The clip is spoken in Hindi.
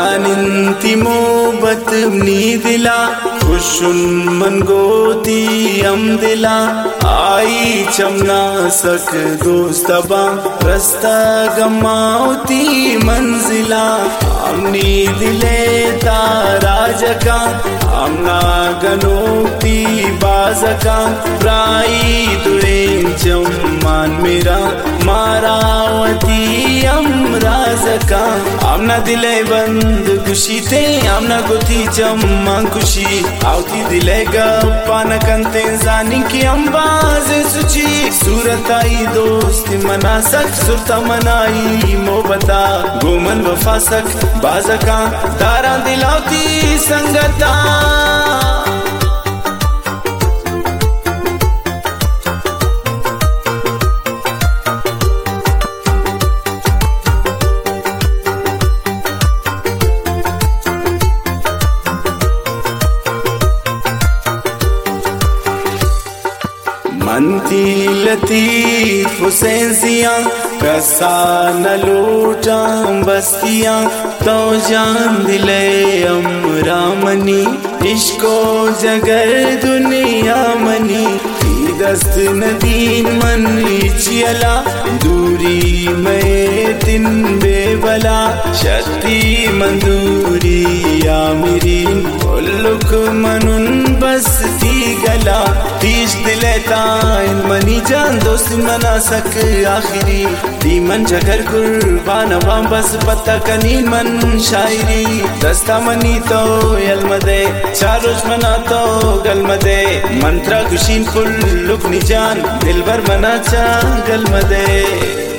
जानिंती मोहब्बत नी दिला खुशुन मन गोती हम दिला आई चमना सक दोस्तबा रस्ता गमावती मंजिला हमनी दिले तारा जका हमना गनोती बाजका प्राई दुए जम्मान मेरा मारावती अमराजका हमना दिले बंद खुशी थे हमना गोती जम्मा खुशी आवती दिले गप्पान कंते जानी की अंबाज सुची सूरत आई दोस्त मना सक सुरता मनाई मोहब्बता गोमन वफा सक बाजका दारा दिलावती संगता मनती लतीफ हुसैन सियां कसा न लूटा बस्तियां तो जान दिले अमरा मनी इश्को जगर दुनिया मनी दस्त नदीन मन चियला दूरी में तिन बेबला शक्ति मंदूरी आमिरीन उल्लुक मनुन बसती गला तीस दिलेता इन मनी जान दोस्त मना सक आखिरी दीमन जगर कुर्बान वाम बस पत्ता कनीन मन शायरी दस्ता मनी तो यलमदे चारोज मना तो गलमदे मंत्रा खुशीन फुल लुक निजान दिल भर मना चा गलमदे।